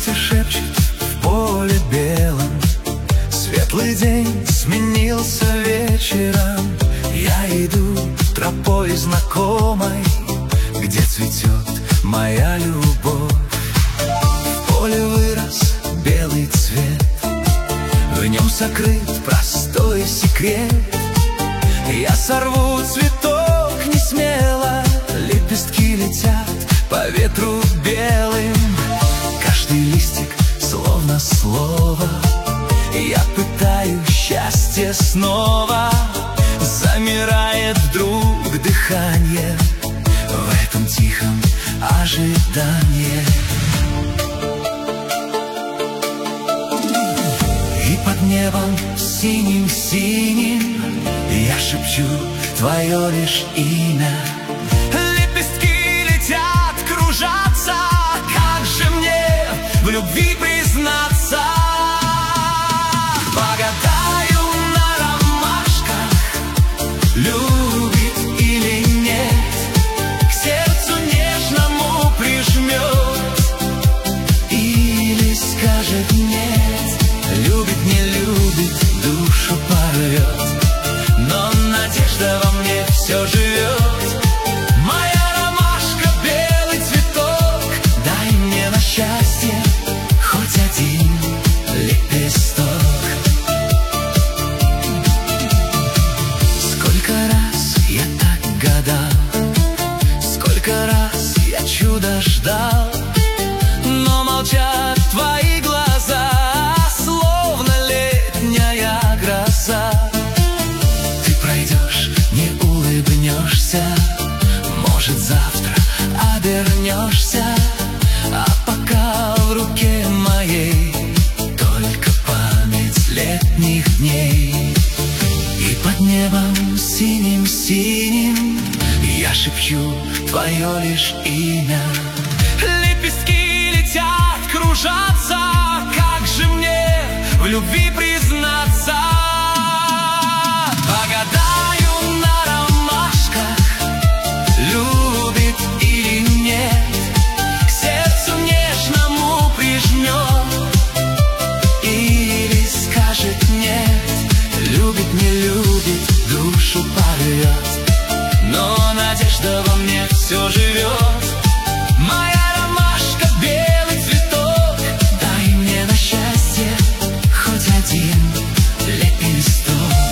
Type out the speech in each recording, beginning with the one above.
ветер шепчет в поле белом. Светлый день сменился вечером. Я иду тропой знакомой, где цветет моя любовь. В поле вырос белый цвет, в нем сокрыт простой секрет. Я сорву цветок не смело, лепестки летят по ветру белым. Каждый листик словно слово, я пытаю счастье снова. Замирает вдруг дыхание в этом тихом ожидании. И под небом синим-синим я шепчу твое лишь имя. Лепестки летят, кружатся, как же мне в любви признаться? Погадаю на ромашках, любит или нет, к сердцу нежному прижмет или скажет нет. Любит, не любит, душу порвет, но надежда во мне все живет. Моя ромашка, белый цветок, дай мне на счастье хоть один лепесток. Сколько раз я так гадал, сколько раз я чудо ждал, но молчат твои глаза, словно летняя гроза. Ты пройдешь, не улыбнешься, может, завтра обернешься, а пока в руке моей только память летних дней. И под небом синим-синим я шепчу твое лишь имя. Лепестки летят, кружатся, как же мне в любви признаться? Погадаю на ромашках, любит или нет, к сердцу нежному прижмет или скажет нет. Любит, не любит, душу порвет, но надежда во мне все живет. Моя ромашка, белый цветок, дай мне на счастье хоть один лепесток.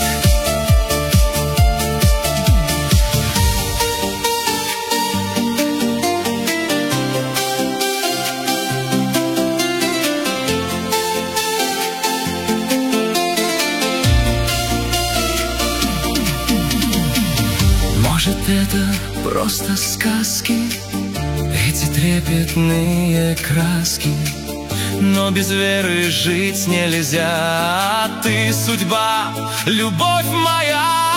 Может, это просто сказки, эти трепетные краски, но без веры жить нельзя. Ты судьба, любовь моя.